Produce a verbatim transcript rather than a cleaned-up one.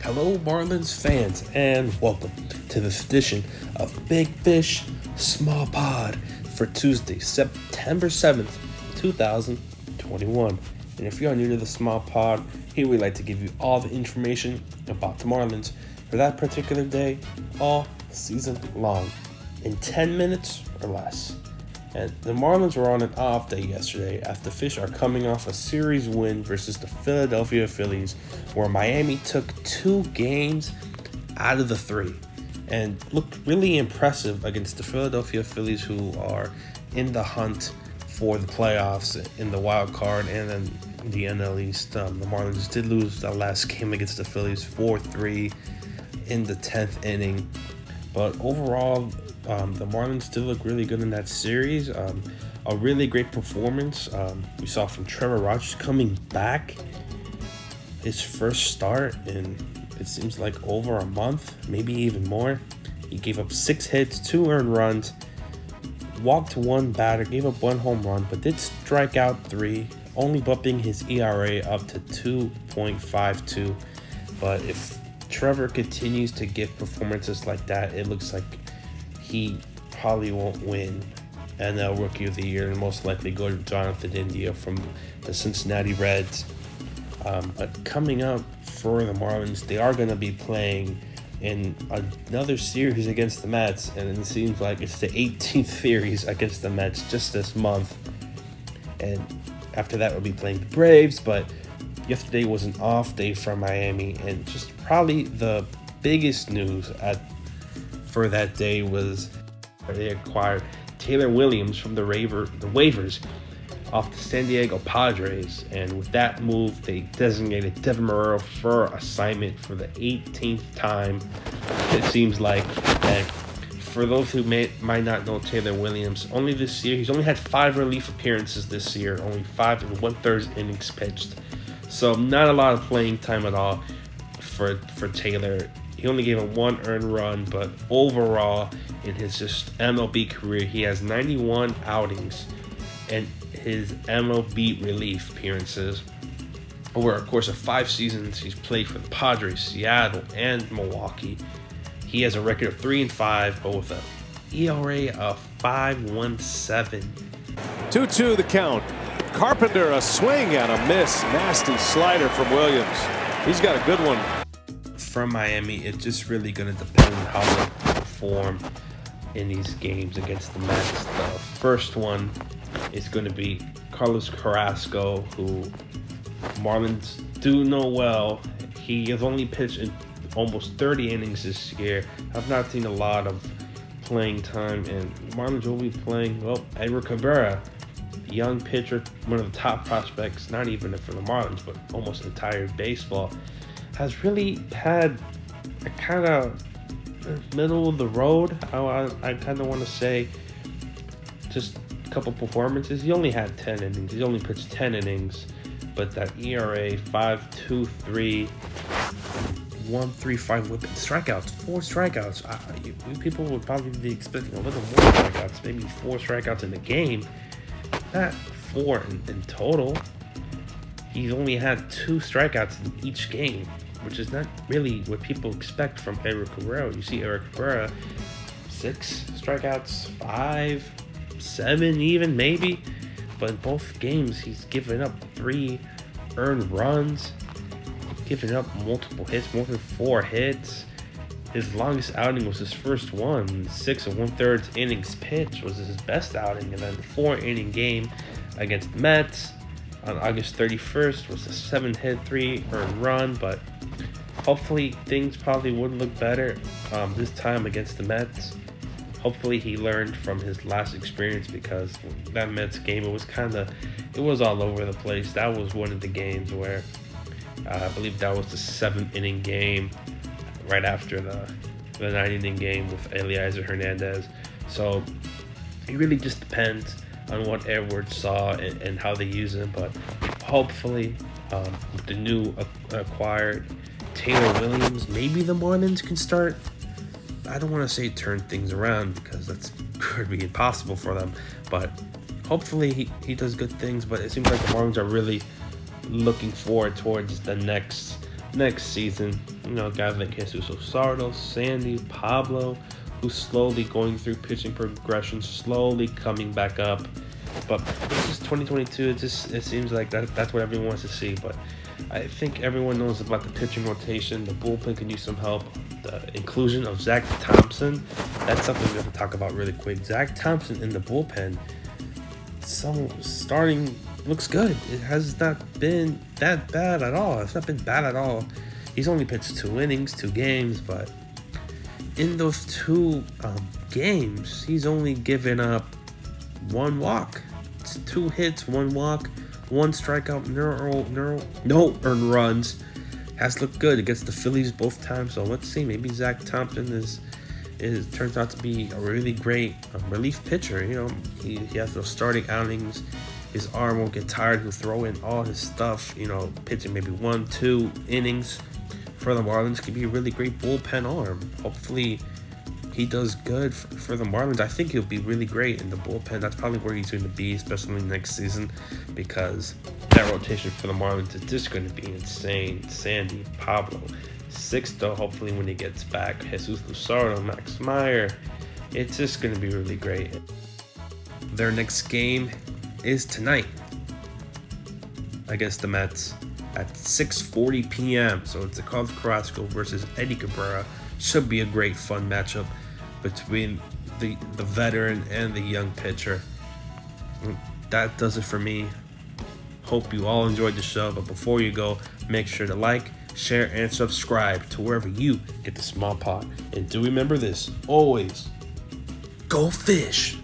Hello, Marlins fans, and welcome to this edition of Big Fish, Small Pod for Tuesday, September seventh, twenty twenty-one. And if you're new to the Small Pod, here we like to give you all the information about the Marlins for that particular day, all season long, in ten minutes or less. And the Marlins were on an off day yesterday after the Fish are coming off a series win versus the Philadelphia Phillies, where Miami took two games out of the three and looked really impressive against the Philadelphia Phillies, who are in the hunt for the playoffs in the wild card and then the N L East. Um, the Marlins did lose the last game against the Phillies four three in the tenth inning. But overall, um, the Marlins still look really good in that series. Um, a really great performance um, we saw from Trevor Rogers coming back. His first start in, it seems like, over a month, maybe even more. He gave up six hits, two earned runs, walked one batter, gave up one home run, but did strike out three, only bumping his E R A up to two point five two. But if Trevor continues to give performances like that, it looks like he probably won't win N L Rookie of the Year and most likely go to Jonathan India from the Cincinnati Reds. Um, but coming up for the Marlins, they are going to be playing in another series against the Mets, and it seems like it's the eighteenth series against the Mets just this month. And after that, we'll be playing the Braves, but yesterday was an off day for Miami, and just probably the biggest news at for that day was they acquired Taylor Williams from the, Raver, the waivers off the San Diego Padres, and with that move, they designated Devin Marrero for assignment for the eighteenth time, it seems like. And for those who may, might not know Taylor Williams, only this year, he's only had five relief appearances this year, only five and one-third innings pitched. So not a lot of playing time at all for for Taylor. He only gave him one earned run, but overall in his just M L B career, he has ninety-one outings and his M L B relief appearances. Over a course of five seasons, he's played for the Padres, Seattle, and Milwaukee. He has a record of three and five, but with an E R A of five point one seven. two two the count. Carpenter, a swing and a miss. Nasty slider from Williams. He's got a good one. From Miami, it's just really going to depend on how they perform in these games against the Mets. The first one is going to be Carlos Carrasco, who Marlins do know well. He has only pitched in almost thirty innings this year. I've not seen a lot of playing time, and Marlins will be playing, well, Edward Cabrera, young pitcher, one of the top prospects, not even for the Marlins, but almost entire baseball, has really had a kind of middle of the road, I, I, I kind of want to say, just a couple performances. He only had ten innings. He only pitched ten innings, but that E R A, five point two three, one point three five whip, strikeouts, four strikeouts. I, you, people would probably be expecting a little more strikeouts, maybe four strikeouts in the game. Not four in, in total. He's only had two strikeouts in each game, which is not really what people expect from Eric Cabrera. You see Eric Cabrera, six strikeouts, five, seven even, maybe. But in both games, he's given up three earned runs, given up multiple hits, more than four hits. His longest outing was his first one. Six and one-third innings pitched was his best outing. And then the four-inning game against the Mets on August thirty-first was a seven-hit, three-earned run. But hopefully things probably would look better um, this time against the Mets. Hopefully he learned from his last experience, because that Mets game, it was kind of, it was all over the place. That was one of the games where uh, I believe that was the seventh-inning game, right after the the nine-inning game with Eliezer Hernandez. So it really just depends on what Edwards saw and, and how they use him. But hopefully, um, with the new acquired Taylor Williams, maybe the Marlins can start, I don't want to say turn things around, because that's going to be impossible for them. But hopefully he, he does good things. But it seems like the Marlins are really looking forward towards the next next season, you know, guys like Jesus Luzardo, Sandy, Pablo, who's slowly going through pitching progression, slowly coming back up. But this is twenty twenty-two. It just it seems like that that's what everyone wants to see. But I think everyone knows about the pitching rotation. The bullpen can use some help. The inclusion of Zach Thompson, that's something we have to talk about really quick. Zach Thompson in the bullpen, so starting looks good. It has not been that bad at all. It's not been bad at all. He's only pitched two innings, two games, but in those two um, games, he's only given up one walk. It's two hits, one walk, one strikeout, no, no, no earned runs. Has looked good against the Phillies both times. So let's see. Maybe Zach Thompson is is turns out to be a really great um, relief pitcher. You know, he, he has those starting outings. His arm won't get tired. He'll throw in all his stuff. You know, pitching maybe one, two innings for the Marlins could be a really great bullpen arm. Hopefully, he does good for the Marlins. I think he'll be really great in the bullpen. That's probably where he's going to be, especially next season, because that rotation for the Marlins is just going to be insane. Sandy, Pablo, Sixto, hopefully when he gets back, Jesus Luzardo, Max Meyer. It's just going to be really great. Their next game is tonight against the Mets at six forty p.m. So it's the Carlos Carrasco versus Eddie Cabrera. Should be a great, fun matchup between the the veteran and the young pitcher. That does it for me. Hope you all enjoyed the show, but before you go, make sure to like, share, and subscribe to wherever you get the Small Pod. And do remember this, always, go fish!